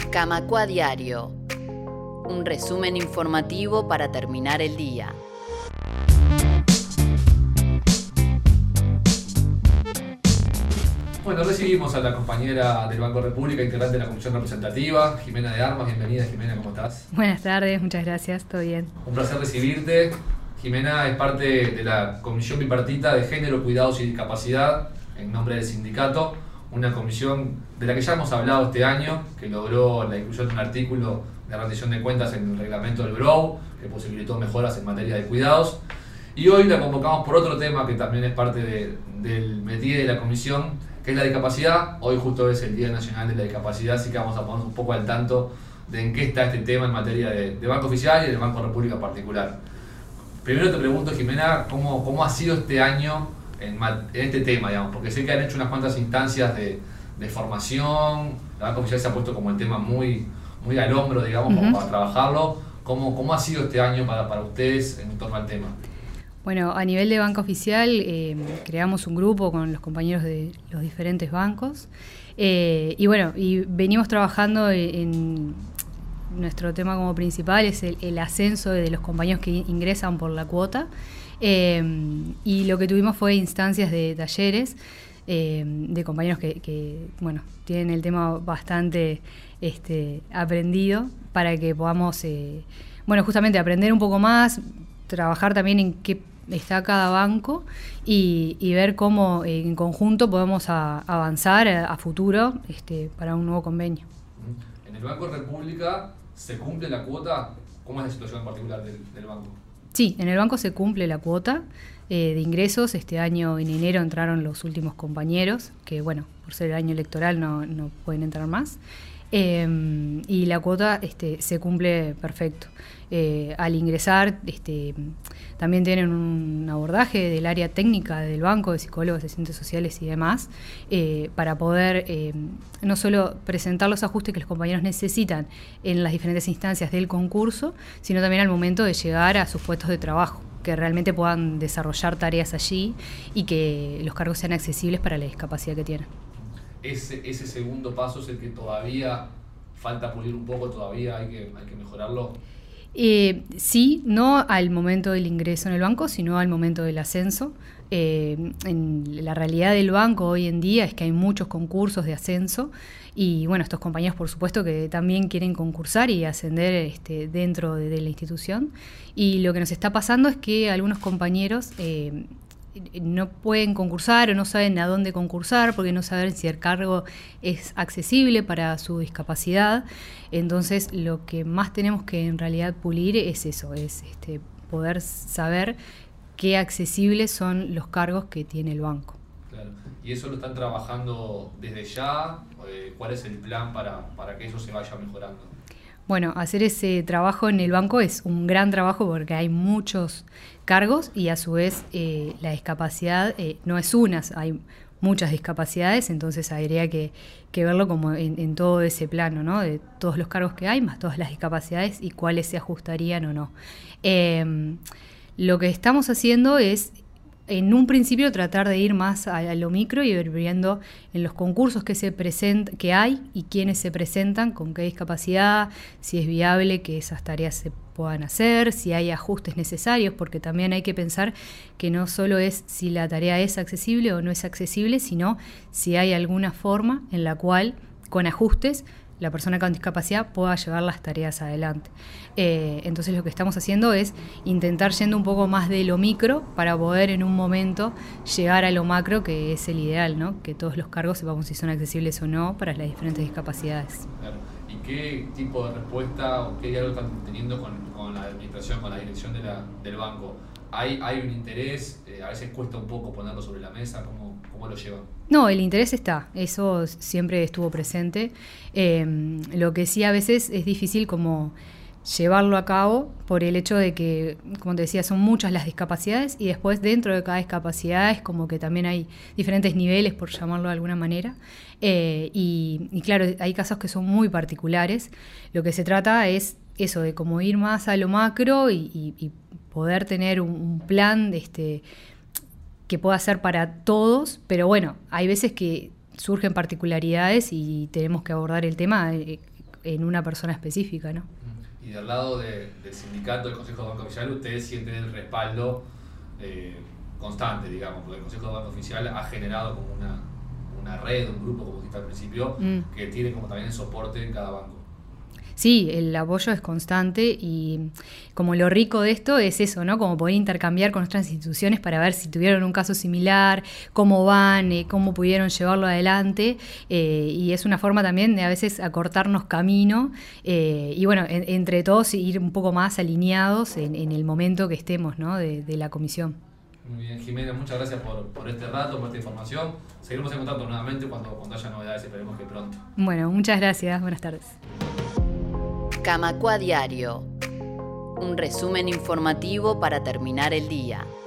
Camacua Diario, un resumen informativo para terminar el día. Bueno, recibimos a la compañera del Banco República, integrante de la Comisión Representativa, Jimena de Armas. Bienvenida, Jimena, ¿cómo estás? Buenas tardes, muchas gracias, todo bien. Un placer recibirte. Jimena es parte de la Comisión Bipartita de Género, Cuidados y Discapacidad, en nombre del sindicato, una comisión de la que ya hemos hablado este año, que logró la inclusión de un artículo de rendición de cuentas en el reglamento del BROU, que posibilitó mejoras en materia de cuidados. Y hoy la convocamos por otro tema que también es parte del métier de la comisión, que es la discapacidad. Hoy justo es el Día Nacional de la Discapacidad, así que vamos a ponernos un poco al tanto de en qué está este tema en materia de Banco Oficial y del Banco República en particular. Primero te pregunto, Jimena, ¿cómo ha sido este año en este tema, digamos? Porque sé que han hecho unas cuantas instancias de formación, la Banco Oficial se ha puesto como el tema muy al hombro, digamos, como para trabajarlo. ¿Cómo ha sido este año para ustedes en torno al tema? Bueno, a nivel de Banco Oficial creamos un grupo con los compañeros de los diferentes bancos y venimos trabajando en nuestro tema como principal es el ascenso de los compañeros que ingresan por la cuota y lo que tuvimos fue instancias de talleres de compañeros que tienen el tema bastante aprendido para que podamos justamente aprender un poco más, trabajar también en qué está cada banco y ver cómo en conjunto podemos avanzar a futuro para un nuevo convenio. En el Banco República se cumple la cuota. ¿Cómo es la situación en particular del banco? Sí, en el banco se cumple la cuota de ingresos. Este año en enero entraron los últimos compañeros, que por ser el año electoral no pueden entrar más. Y la cuota se cumple perfecto. Al ingresar también tienen un abordaje del área técnica del banco, de psicólogos, asistentes sociales y demás, para poder no solo presentar los ajustes que los compañeros necesitan en las diferentes instancias del concurso, sino también al momento de llegar a sus puestos de trabajo, que realmente puedan desarrollar tareas allí y que los cargos sean accesibles para la discapacidad que tienen. Ese segundo paso es el que todavía falta pulir un poco, todavía hay que mejorarlo. Sí, no al momento del ingreso en el banco, sino al momento del ascenso. En la realidad del banco hoy en día es que hay muchos concursos de ascenso y estos compañeros por supuesto que también quieren concursar y ascender dentro de la institución, y lo que nos está pasando es que algunos compañeros no pueden concursar o no saben a dónde concursar porque no saben si el cargo es accesible para su discapacidad. Entonces lo que más tenemos que en realidad pulir es eso, es poder saber qué accesibles son los cargos que tiene el banco. Claro. ¿Y eso lo están trabajando desde ya? ¿Cuál es el plan para que eso se vaya mejorando? Bueno, hacer ese trabajo en el banco es un gran trabajo porque hay muchos cargos y a su vez la discapacidad no es una, hay muchas discapacidades, entonces habría que verlo como en todo ese plano, ¿no? De todos los cargos que hay, más todas las discapacidades y cuáles se ajustarían o no. Lo que estamos haciendo es en un principio tratar de ir más a lo micro y ir viendo en los concursos que hay y quiénes se presentan, con qué discapacidad, si es viable que esas tareas se puedan hacer, si hay ajustes necesarios, porque también hay que pensar que no solo es si la tarea es accesible o no es accesible, sino si hay alguna forma en la cual, con ajustes, la persona con discapacidad pueda llevar las tareas adelante. Entonces lo que estamos haciendo es intentar yendo un poco más de lo micro para poder en un momento llegar a lo macro, que es el ideal, ¿no? Que todos los cargos sepamos si son accesibles o no para las diferentes discapacidades. Claro. ¿Y qué tipo de respuesta o qué diálogo están teniendo con la administración, con la dirección del banco? ¿Hay un interés? A veces cuesta un poco ponerlo sobre la mesa. ¿Cómo lo llevan? No, el interés está, eso siempre estuvo presente. Lo que sí a veces es difícil como llevarlo a cabo por el hecho de que, como te decía, son muchas las discapacidades y después dentro de cada discapacidad es como que también hay diferentes niveles, por llamarlo de alguna manera. Y claro, hay casos que son muy particulares. Lo que se trata es eso, de como ir más a lo macro y poder tener un plan que pueda ser para todos, pero hay veces que surgen particularidades y tenemos que abordar el tema en una persona específica, ¿no? Y del lado del sindicato del Consejo de Banco Oficial, ustedes sienten el respaldo constante, digamos, porque el Consejo de Banco Oficial ha generado como una red, un grupo, como dijiste al principio, que tiene como también el soporte en cada banco. Sí, el apoyo es constante y como lo rico de esto es eso, ¿no? Como poder intercambiar con otras instituciones para ver si tuvieron un caso similar, cómo van, cómo pudieron llevarlo adelante, y es una forma también de a veces acortarnos camino y bueno, entre todos ir un poco más alineados en el momento que estemos, ¿no? de la comisión. Muy bien, Jimena, muchas gracias por este rato, por esta información. Seguiremos en contacto nuevamente cuando haya novedades, esperemos que pronto. Bueno, muchas gracias, buenas tardes. Camacua Diario, un resumen informativo para terminar el día.